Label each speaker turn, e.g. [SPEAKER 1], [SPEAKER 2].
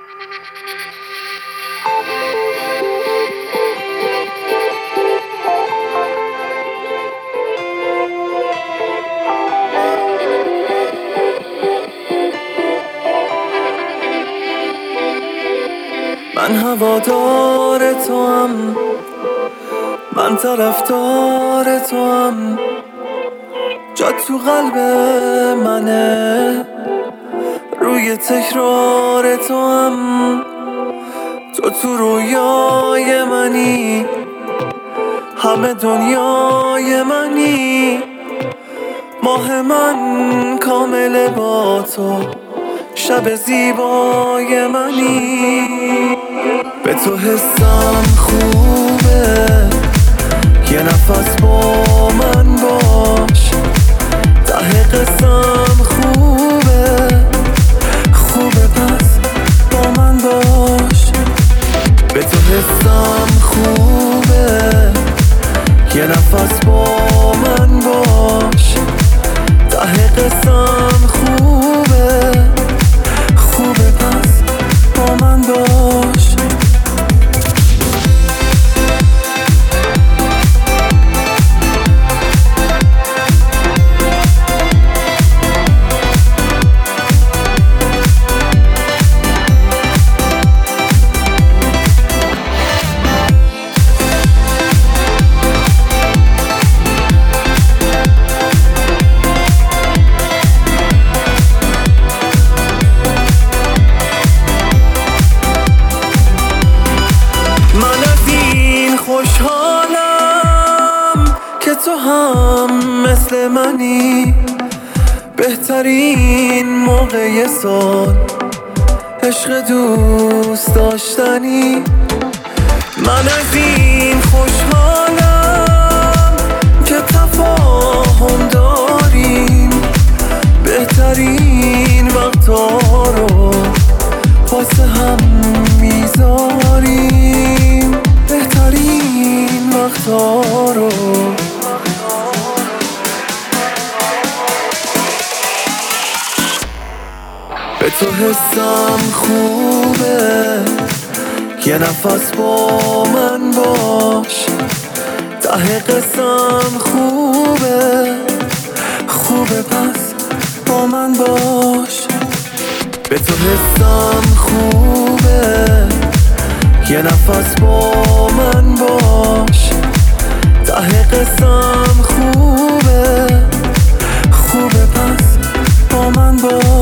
[SPEAKER 1] من هوادار تو هم، من طرفدار تو هم، جات تو قلب منه، روی تکرار تو هم. تو رویای منی، همه دنیای منی. ماه من کامل با تو، شب زیبای منی. به تو حسم خوبه، یه نفس با من باش. ته قسم خوبه، خوبه پس با من باش. به تو حسم خوبه، یه نفس با من باش. ته قسم خوبه، خوبه پس با من باش. خوشحالم که تو هم مثل منی. بهترین موقع سال، عشق دوست داشتنی. من از این خوشحالم که تفاهم داریم. بهترین وقتا رو واسه هم میذاریم. بهترین وقتا رو. به تو حسم خوبه، یه نفس با من باش. ته قسم خوبه، خوبه پس با من باش. به تو حسم خوبه، یه نفس با من باش. ته قسم خوبه، خوبه پس با من باش.